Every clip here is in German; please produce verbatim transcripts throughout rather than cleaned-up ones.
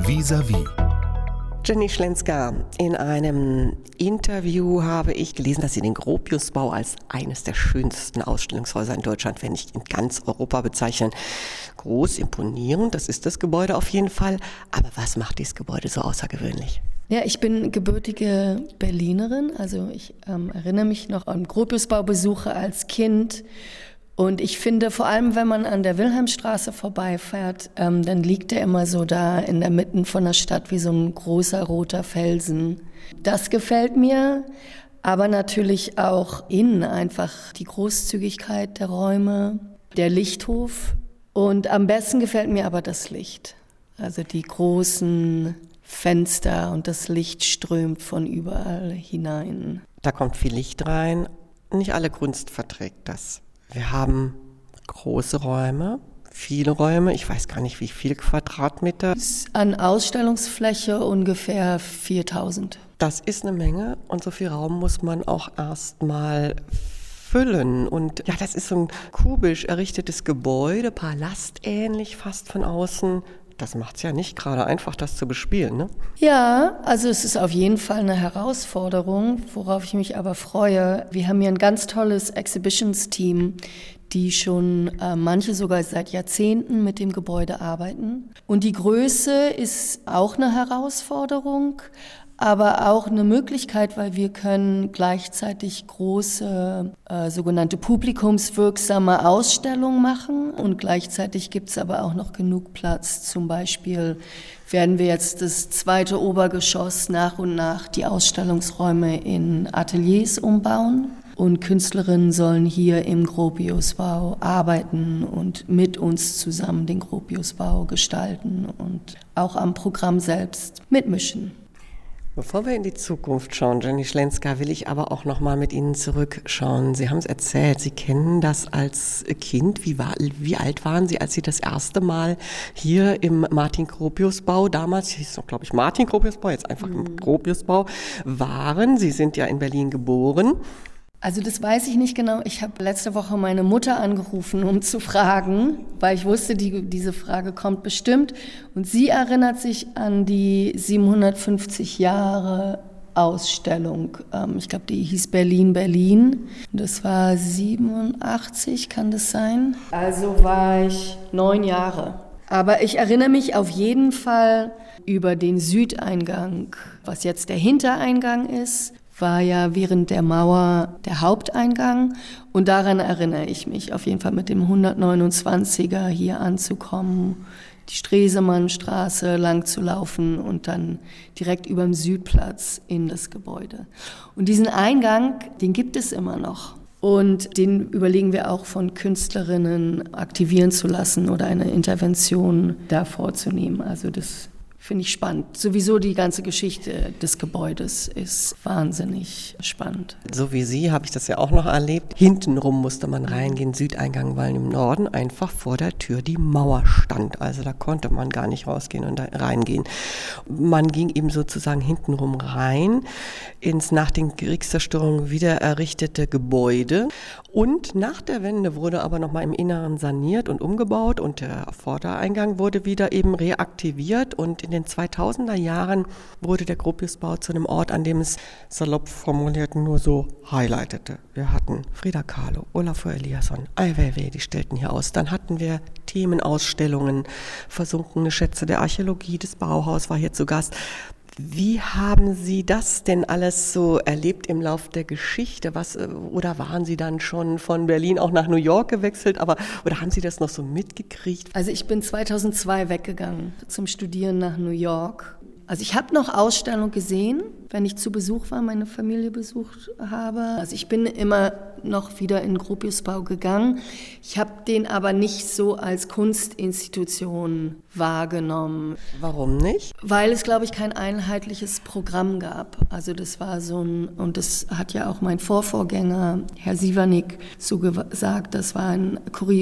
Vis-à-vis. Jenny Schlensker, in einem Interview habe ich gelesen, dass Sie den Gropiusbau als eines der schönsten Ausstellungshäuser in Deutschland, wenn nicht in ganz Europa, bezeichnen. Groß, imponierend, das ist das Gebäude auf jeden Fall. Aber was macht dieses Gebäude so außergewöhnlich? Ja, ich bin gebürtige Berlinerin, also ich ähm, erinnere mich noch an Gropiusbaubesuche als Kind. Und ich finde, vor allem, wenn man an der Wilhelmstraße vorbeifährt, ähm, dann liegt er immer so da in der Mitte von der Stadt wie so ein großer roter Felsen. Das gefällt mir, aber natürlich auch innen einfach die Großzügigkeit der Räume, der Lichthof. Und am besten gefällt mir aber das Licht, also die großen Fenster und das Licht strömt von überall hinein. Da kommt viel Licht rein, nicht alle Kunst verträgt das. Wir haben große Räume, viele Räume, ich weiß gar nicht, wie viel Quadratmeter. An Ausstellungsfläche ungefähr viertausend. Das ist eine Menge und so viel Raum muss man auch erstmal füllen. Und ja, das ist so ein kubisch errichtetes Gebäude, palastähnlich fast von außen. Das macht es ja nicht gerade einfach, das zu bespielen, ne? Ja, also es ist auf jeden Fall eine Herausforderung, worauf ich mich aber freue. Wir haben hier ein ganz tolles Exhibitions-Team, die schon äh, manche sogar seit Jahrzehnten mit dem Gebäude arbeiten. Und die Größe ist auch eine Herausforderung, aber auch eine Möglichkeit, weil wir können gleichzeitig große äh, sogenannte publikumswirksame Ausstellungen machen und gleichzeitig gibt es aber auch noch genug Platz. Zum Beispiel werden wir jetzt das zweite Obergeschoss nach und nach die Ausstellungsräume in Ateliers umbauen und Künstlerinnen sollen hier im Gropiusbau arbeiten und mit uns zusammen den Gropiusbau gestalten und auch am Programm selbst mitmischen. Bevor wir in die Zukunft schauen, Jenny Schlensker, will ich aber auch noch mal mit Ihnen zurückschauen. Sie haben es erzählt, Sie kennen das als Kind. Wie, war, wie alt waren Sie, als Sie das erste Mal hier im Martin-Gropius-Bau, damals hieß es noch, glaube ich, Martin-Gropius-Bau, jetzt einfach mhm. im Gropius-Bau, waren? Sie sind ja in Berlin geboren. Also das weiß ich nicht genau. Ich habe letzte Woche meine Mutter angerufen, um zu fragen, weil ich wusste, die, diese Frage kommt bestimmt. Und sie erinnert sich an die siebenhundertfünfzig Jahre Ausstellung. Ähm, ich glaube, die hieß Berlin, Berlin. Das war siebenundachtzig, kann das sein? Also war ich neun Jahre. Aber ich erinnere mich auf jeden Fall über den Südeingang, was jetzt der Hintereingang ist. War ja während der Mauer der Haupteingang und daran erinnere ich mich auf jeden Fall mit dem hundertneunundzwanziger hier anzukommen, die Stresemannstraße lang zu laufen und dann direkt über dem Südplatz in das Gebäude. Und diesen Eingang, den gibt es immer noch und den überlegen wir auch von Künstlerinnen aktivieren zu lassen oder eine Intervention da vorzunehmen. Also das finde ich spannend. Sowieso die ganze Geschichte des Gebäudes ist wahnsinnig spannend. So wie Sie habe ich das ja auch noch erlebt. Hintenrum musste man reingehen, Südeingang, weil im Norden einfach vor der Tür die Mauer stand. Also da konnte man gar nicht rausgehen und da reingehen. Man ging eben sozusagen hintenrum rein ins nach den Kriegszerstörungen wieder errichtete Gebäude. Und nach der Wende wurde aber nochmal im Inneren saniert und umgebaut und der Vordereingang wurde wieder eben reaktiviert und in In den zweitausender Jahren wurde der Gropiusbau zu einem Ort, an dem es salopp formuliert nur so highlightete. Wir hatten Frida Kahlo, Olafur Eliasson, Ai Weiwei, die stellten hier aus. Dann hatten wir Themenausstellungen, versunkene Schätze der Archäologie, das Bauhaus war hier zu Gast. Wie haben Sie das denn alles so erlebt im Lauf der Geschichte? Was, oder waren Sie dann schon von Berlin auch nach New York gewechselt? Aber, oder haben Sie das noch so mitgekriegt? Also ich bin zweitausendzwei weggegangen zum Studieren nach New York. Also ich habe noch Ausstellungen gesehen, wenn ich zu Besuch war, meine Familie besucht habe. Also ich bin immer noch wieder in den Gropiusbau gegangen. Ich habe den aber nicht so als Kunstinstitution wahrgenommen. Warum nicht? Weil es, glaube ich, kein einheitliches Programm gab. Also das war so ein, und das hat ja auch mein Vorvorgänger, Herr Sievernick, so gesagt, das war ein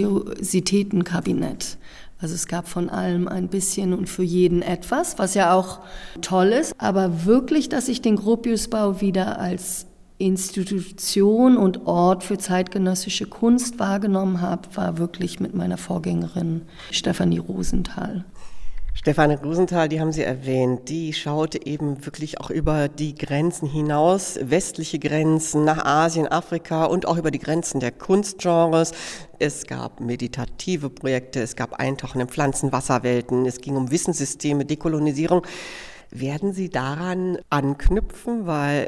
Kuriositätenkabinett. Also es gab von allem ein bisschen und für jeden etwas, was ja auch toll ist. Aber wirklich, dass ich den Gropiusbau wieder als Institution und Ort für zeitgenössische Kunst wahrgenommen habe, war wirklich mit meiner Vorgängerin Stefanie Rosenthal. Stefanie Rosenthal, die haben Sie erwähnt, die schaute eben wirklich auch über die Grenzen hinaus, westliche Grenzen nach Asien, Afrika und auch über die Grenzen der Kunstgenres. Es gab meditative Projekte, es gab Eintauchen in Pflanzen-Wasserwelten, es ging um Wissenssysteme, Dekolonisierung. Werden Sie daran anknüpfen, weil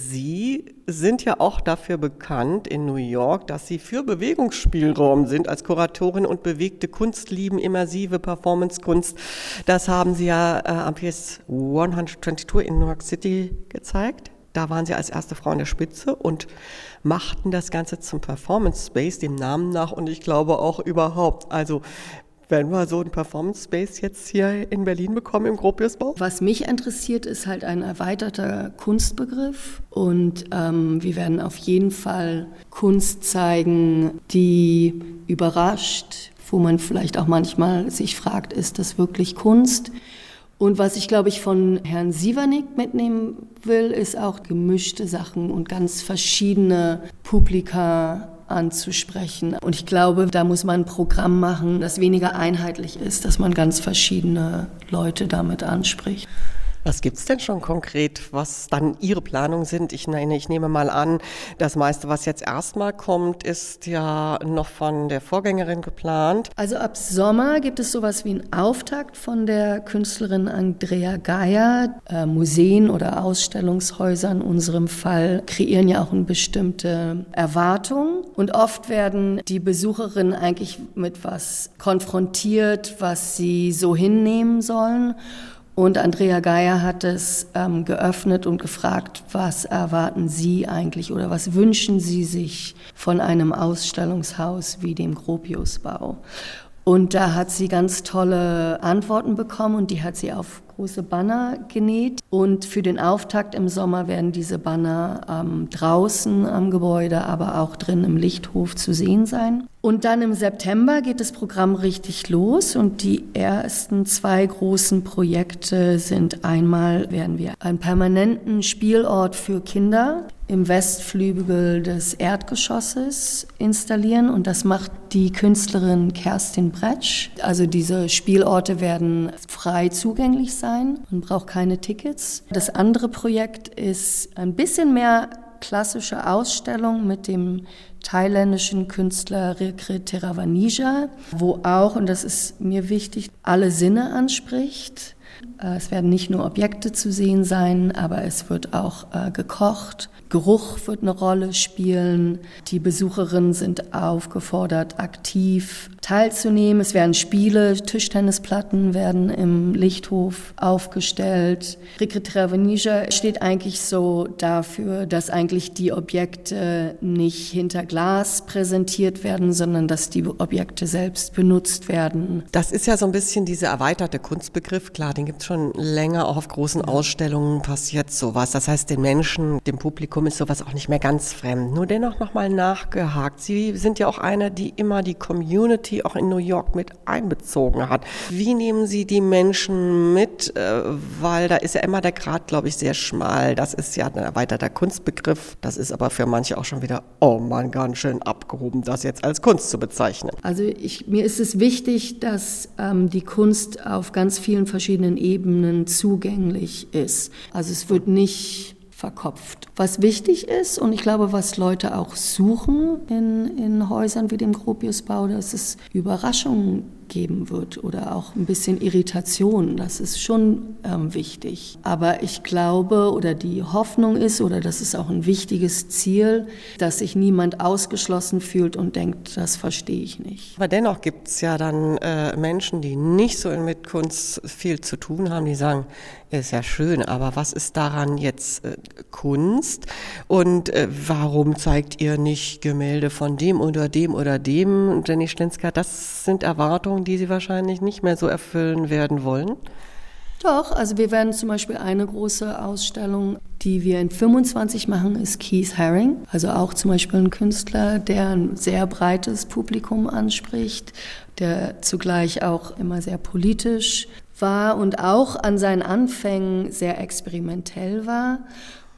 Sie sind ja auch dafür bekannt in New York, dass Sie für Bewegungsspielraum sind als Kuratorin und bewegte Kunst lieben, immersive Performancekunst. Das haben Sie ja äh, am P S hundertzweiundzwanzig in New York City gezeigt. Da waren Sie als erste Frau an der Spitze und machten das Ganze zum Performance Space, dem Namen nach, und ich glaube auch überhaupt. Also wenn wir so einen Performance Space jetzt hier in Berlin bekommen im Gropiusbau? Was mich interessiert, ist halt ein erweiterter Kunstbegriff und ähm, wir werden auf jeden Fall Kunst zeigen, die überrascht, wo man vielleicht auch manchmal sich fragt, ist das wirklich Kunst? Und was ich, glaube ich, von Herrn Sievernick mitnehmen will, ist auch gemischte Sachen und ganz verschiedene Publika anzusprechen. Und ich glaube, da muss man ein Programm machen, das weniger einheitlich ist, dass man ganz verschiedene Leute damit anspricht. Was gibt's denn schon konkret, was dann Ihre Planungen sind? Ich, nein, ich nehme mal an, das meiste, was jetzt erstmal kommt, ist ja noch von der Vorgängerin geplant. Also ab Sommer gibt es sowas wie einen Auftakt von der Künstlerin Andrea Geier. Äh, Museen oder Ausstellungshäuser in unserem Fall kreieren ja auch eine bestimmte Erwartung. Und oft werden die Besucherinnen eigentlich mit was konfrontiert, was sie so hinnehmen sollen. Und Andrea Geier hat es ähm, geöffnet und gefragt, was erwarten Sie eigentlich oder was wünschen Sie sich von einem Ausstellungshaus wie dem Gropiusbau? Und da hat sie ganz tolle Antworten bekommen und die hat sie auf große Banner genäht. Und für den Auftakt im Sommer werden diese Banner ähm, draußen am Gebäude, aber auch drin im Lichthof zu sehen sein. Und dann im September geht das Programm richtig los und die ersten zwei großen Projekte sind: einmal werden wir einen permanenten Spielort für Kinder im Westflügel des Erdgeschosses installieren und das macht die Künstlerin Kerstin Bretsch. Also diese Spielorte werden frei zugänglich sein, man braucht keine Tickets. Das andere Projekt ist ein bisschen mehr klassische Ausstellung mit dem thailändischen Künstler Rekrit Theravanija, wo auch, und das ist mir wichtig, alle Sinne anspricht. Es werden nicht nur Objekte zu sehen sein, aber es wird auch äh, gekocht. Geruch wird eine Rolle spielen. Die Besucherinnen sind aufgefordert, aktiv teilzunehmen. Es werden Spiele, Tischtennisplatten werden im Lichthof aufgestellt. Rekrit Theravanija steht eigentlich so dafür, dass eigentlich die Objekte nicht hinter Glas präsentiert werden, sondern dass die Objekte selbst benutzt werden. Das ist ja so ein bisschen dieser erweiterte Kunstbegriff. Klar, den gibt es schon länger, auch auf großen Ausstellungen passiert sowas. Das heißt, den Menschen, dem Publikum ist sowas auch nicht mehr ganz fremd. Nur dennoch nochmal nachgehakt. Sie sind ja auch einer, die immer die Community auch in New York mit einbezogen hat. Wie nehmen Sie die Menschen mit? Weil da ist ja immer der Grat, glaube ich, sehr schmal. Das ist ja ein erweiterter Kunstbegriff. Das ist aber für manche auch schon wieder, oh Mann, ganz schön abgehoben, das jetzt als Kunst zu bezeichnen. Also ich, mir ist es wichtig, dass ähm, die Kunst auf ganz vielen verschiedenen Ebenen zugänglich ist. Also es wird nicht verkopft. Was wichtig ist, und ich glaube, was Leute auch suchen in, in Häusern wie dem Gropiusbau, dass es Überraschungen geben wird oder auch ein bisschen Irritation. Das ist schon ähm, wichtig. Aber ich glaube, oder die Hoffnung ist, oder das ist auch ein wichtiges Ziel, dass sich niemand ausgeschlossen fühlt und denkt, das verstehe ich nicht. Aber dennoch gibt es ja dann äh, Menschen, die nicht so mit Kunst viel zu tun haben, die sagen, ist ja schön, aber was ist daran jetzt äh, Kunst? Und äh, warum zeigt ihr nicht Gemälde von dem oder dem oder dem? Jenny Schlinsker, das sind Erwartungen, die Sie wahrscheinlich nicht mehr so erfüllen werden wollen? Doch, also wir werden zum Beispiel eine große Ausstellung, die wir in fünfundzwanzig machen, ist Keith Haring. Also auch zum Beispiel ein Künstler, der ein sehr breites Publikum anspricht, der zugleich auch immer sehr politisch war und auch an seinen Anfängen sehr experimentell war.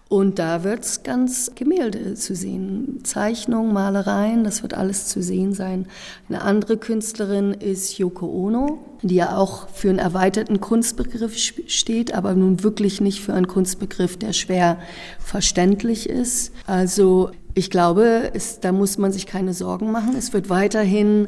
Und da wird es ganz Gemälde zu sehen. Zeichnungen, Malereien, das wird alles zu sehen sein. Eine andere Künstlerin ist Yoko Ono, die ja auch für einen erweiterten Kunstbegriff steht, aber nun wirklich nicht für einen Kunstbegriff, der schwer verständlich ist. Also ich glaube, es, da muss man sich keine Sorgen machen. Es wird weiterhin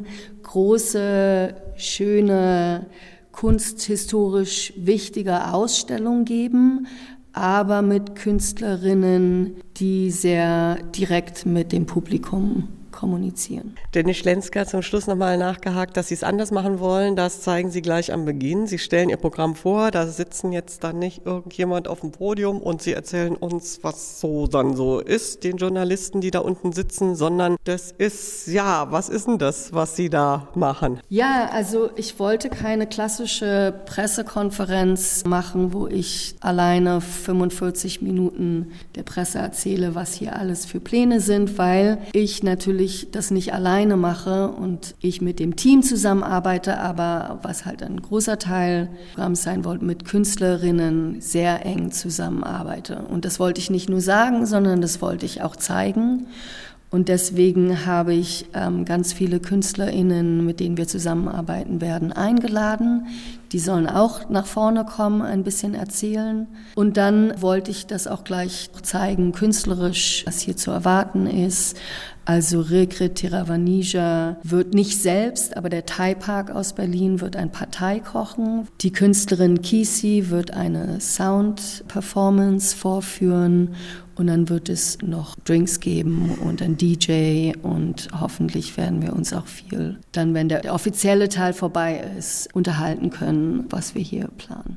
große, schöne, kunsthistorisch wichtige Ausstellungen geben, aber mit Künstlerinnen, die sehr direkt mit dem Publikum kommunizieren. Dennis Schlensker hat zum Schluss nochmal nachgehakt, dass Sie es anders machen wollen. Das zeigen Sie gleich am Beginn. Sie stellen Ihr Programm vor, da sitzen jetzt dann nicht irgendjemand auf dem Podium und Sie erzählen uns, was so dann so ist, den Journalisten, die da unten sitzen, sondern das ist, ja, was ist denn das, was Sie da machen? Ja, also ich wollte keine klassische Pressekonferenz machen, wo ich alleine fünfundvierzig Minuten der Presse erzähle, was hier alles für Pläne sind, weil ich natürlich das nicht alleine mache und ich mit dem Team zusammenarbeite, aber was halt ein großer Teil Programms sein wollte, mit Künstlerinnen sehr eng zusammenarbeite. Und das wollte ich nicht nur sagen, sondern das wollte ich auch zeigen. Und deswegen habe ich ähm, ganz viele KünstlerInnen, mit denen wir zusammenarbeiten werden, eingeladen. Die sollen auch nach vorne kommen, ein bisschen erzählen. Und dann wollte ich das auch gleich zeigen, künstlerisch, was hier zu erwarten ist. Also Rilke Tiravanija wird nicht selbst, aber der Thai Park aus Berlin wird ein Partei kochen. Die Künstlerin Kisi wird eine Sound-Performance vorführen. Und dann wird es noch Drinks geben und ein D J und hoffentlich werden wir uns auch viel, dann wenn der offizielle Teil vorbei ist, unterhalten können, was wir hier planen.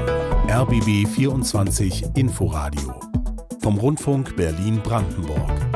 R B B vierundzwanzig Inforadio vom Rundfunk Berlin-Brandenburg.